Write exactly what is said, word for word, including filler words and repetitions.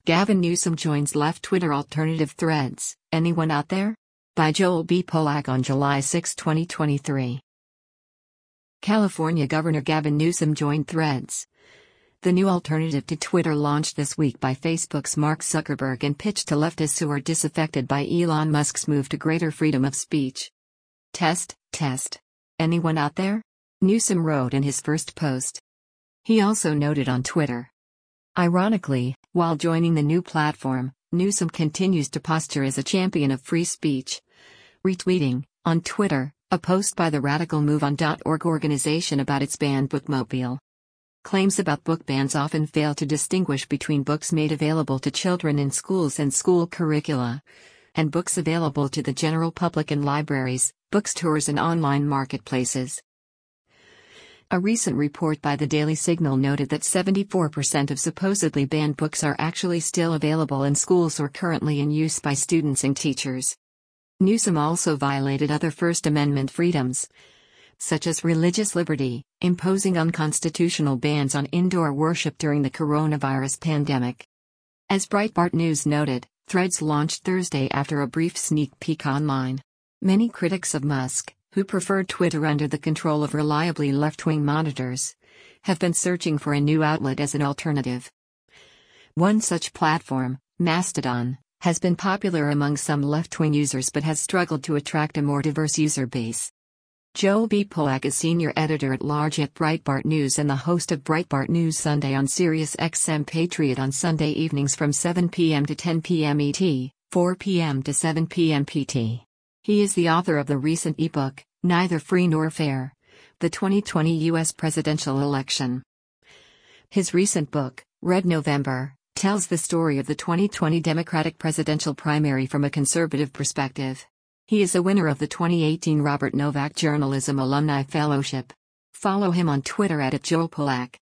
Gavin Newsom joins left Twitter alternative Threads. Anyone out there? By Joel B. Polak on July sixth, twenty twenty-three. California Governor Gavin Newsom joined Threads. The new alternative to Twitter launched this week by Facebook's Mark Zuckerberg and pitched to leftists who are disaffected by Elon Musk's move to greater freedom of speech. Test, test. Anyone out there? Newsom wrote in his first post. He also noted on Twitter. Ironically, while joining the new platform, Newsom continues to posture as a champion of free speech. Retweeting, on Twitter, a post by the Radical Move On dot org organization about its banned bookmobile. Claims about book bans often fail to distinguish between books made available to children in schools and school curricula, and books available to the general public in libraries, bookstores and online marketplaces. A recent report by the Daily Signal noted that seventy-four percent of supposedly banned books are actually still available in schools or currently in use by students and teachers. Newsom also violated other First Amendment freedoms, such as religious liberty, imposing unconstitutional bans on indoor worship during the coronavirus pandemic. As Breitbart News noted, Threads launched Thursday after a brief sneak peek online. Many critics of Musk, who preferred Twitter under the control of reliably left-wing monitors, have been searching for a new outlet as an alternative. One such platform, Mastodon, has been popular among some left-wing users but has struggled to attract a more diverse user base. Joel B. Polak is senior editor-at-large at Breitbart News and the host of Breitbart News Sunday on Sirius X M Patriot on Sunday evenings from seven p m to ten p m E T, four p m to seven p m P T. He is the author of the recent ebook, Neither Free Nor Fair: The twenty twenty U S Presidential Election. His recent book, Red November, tells the story of the twenty twenty Democratic presidential primary from a conservative perspective. He is a winner of the twenty eighteen Robert Novak Journalism Alumni Fellowship. Follow him on Twitter at Joel Polak.